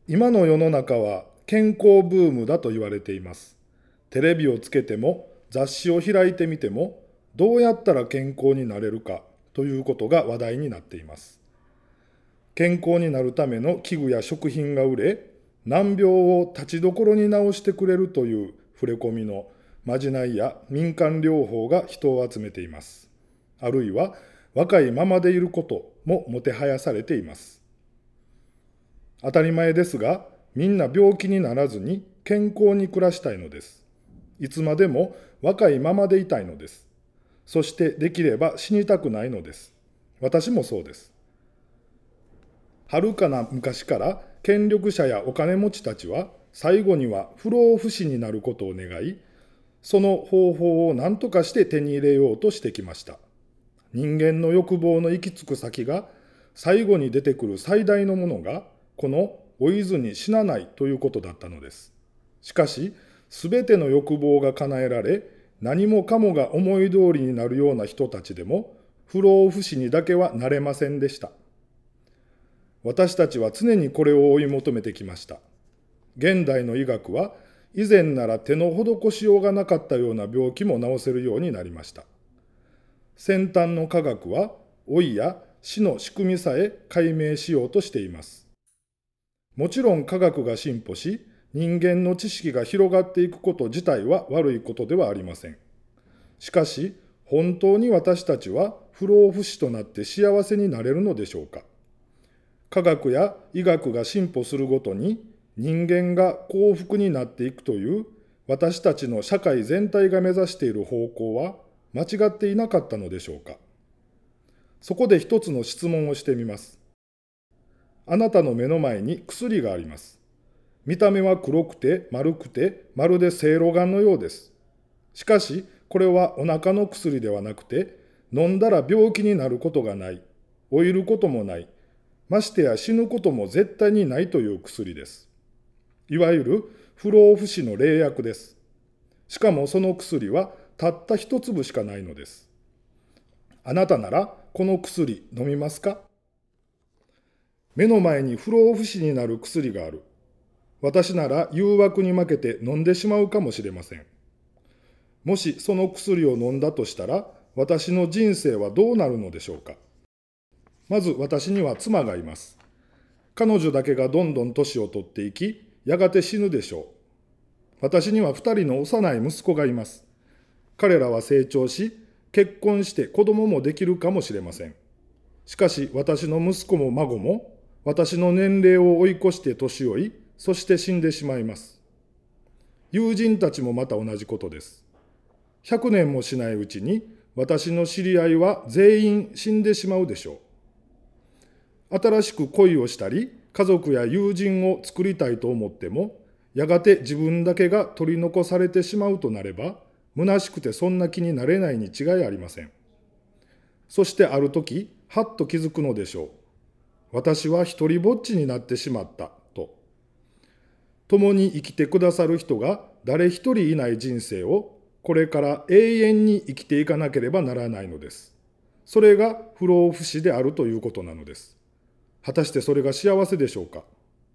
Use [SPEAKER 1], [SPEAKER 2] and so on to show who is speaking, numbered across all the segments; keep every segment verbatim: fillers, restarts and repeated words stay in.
[SPEAKER 1] 今の世の中は健康ブームだと言われています。テレビをつけても雑誌を開いてみてもどうやったら健康になれるかということが話題になっています。健康になるための器具や食品が売れ、難病を立ちどころに治してくれるという触れ込みのまじないや民間療法が人を集めています。あるいは若いままでいることももてはやされています。当たり前ですが、みんな病気にならずに健康に暮らしたいのです。いつまでも若いままでいたいのです。そしてできれば死にたくないのです。私もそうです。はるかな昔から権力者やお金持ちたちは最後には不老不死になることを願い、その方法を何とかして手に入れようとしてきました。人間の欲望の行き着く先が、最後に出てくる最大のものが、この老いずに死なないということだったのです。しかし、すべての欲望が叶えられ、何もかもが思い通りになるような人たちでも、不老不死にだけはなれませんでした。私たちは常にこれを追い求めてきました。現代の医学は、以前なら手の施しようがなかったような病気も治せるようになりました。先端の科学は老いや死の仕組みさえ解明しようとしています。もちろん科学が進歩し、人間の知識が広がっていくこと自体は悪いことではありません。しかし、本当に私たちは不老不死となって幸せになれるのでしょうか。科学や医学が進歩するごとに人間が幸福になっていくという私たちの社会全体が目指している方向は間違っていなかったのでしょうか。そこで一つの質問をしてみます。あなたの目の前に薬があります。見た目は黒くて丸くてまるでせいろがんのようです。しかしこれはお腹の薬ではなくて、飲んだら病気になることがない、老いることもない、ましてや死ぬことも絶対にないという薬です。いわゆる不老不死の霊薬です。しかもその薬はたった一粒しかないのです。あなたならこの薬飲みますか？目の前に不老不死になる薬がある。私なら誘惑に負けて飲んでしまうかもしれません。もしその薬を飲んだとしたら、私の人生はどうなるのでしょうか。まず私には妻がいます。彼女だけがどんどん年を取っていき、やがて死ぬでしょう。私には二人の幼い息子がいます。彼らは成長し、結婚して子供もできるかもしれません。しかし私の息子も孫も、私の年齢を追い越して年老い、そして死んでしまいます。友人たちもまた同じことです。ひゃくねんもしないうちに、私の知り合いは全員死んでしまうでしょう。新しく恋をしたり、家族や友人を作りたいと思っても、やがて自分だけが取り残されてしまうとなれば、虚しくてそんな気になれないに違いありません。そしてある時、はっと気づくのでしょう。私は一人ぼっちになってしまったと。共に生きてくださる人が誰一人いない人生を、これから永遠に生きていかなければならないのです。それが不老不死であるということなのです。果たしてそれが幸せでしょうか。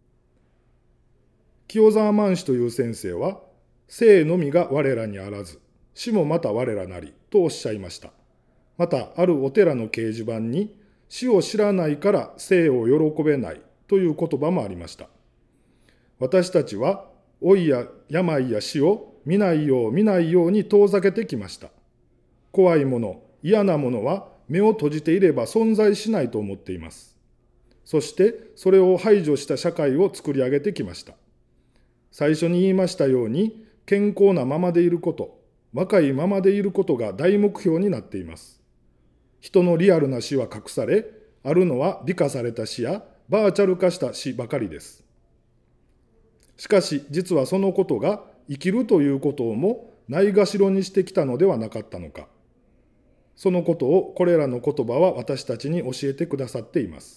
[SPEAKER 1] 清沢満氏という先生は、生のみが我らにあらず、死もまた我らなりとおっしゃいました。また、あるお寺の掲示板に、死を知らないから生を喜べないという言葉もありました。私たちは、老いや病や死を見ないよう見ないように遠ざけてきました。怖いもの、嫌なものは目を閉じていれば存在しないと思っています。そしてそれを排除した社会を作り上げてきました。最初に言いましたように、健康なままでいること、若いままでいることが大目標になっています。人のリアルな死は隠され、あるのは美化された死やバーチャル化した死ばかりです。しかし実はそのことが生きるということをもないがしろにしてきたのではなかったのか。そのことをこれらの言葉は私たちに教えてくださっています。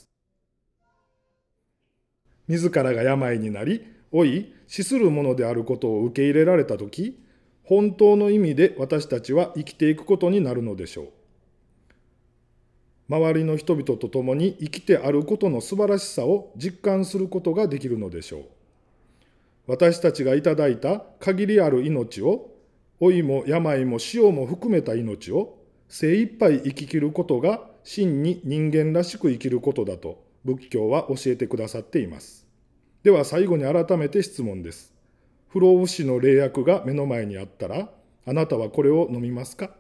[SPEAKER 1] 自らが病になり、老い、死するものであることを受け入れられたとき、本当の意味で私たちは生きていくことになるのでしょう。 周りの人々と共に生きてあることの素晴らしさを実感することができるのでしょう。私たちがいただいた限りある命を、老いも病も死をも含めた命を精一杯生き切ることが真に人間らしく生きることだと仏教は教えてくださっています。では最後に改めて質問です。不老不死の霊薬が目の前にあったら、あなたはこれを飲みますか？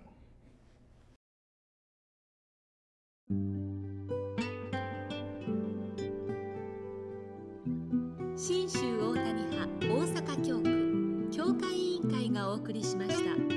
[SPEAKER 2] 信州大谷派大阪教区教会委員会がお送りしました。